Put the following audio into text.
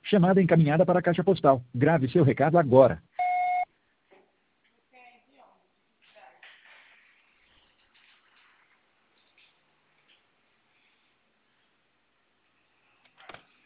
Chamada encaminhada para a caixa postal. Grave seu recado agora.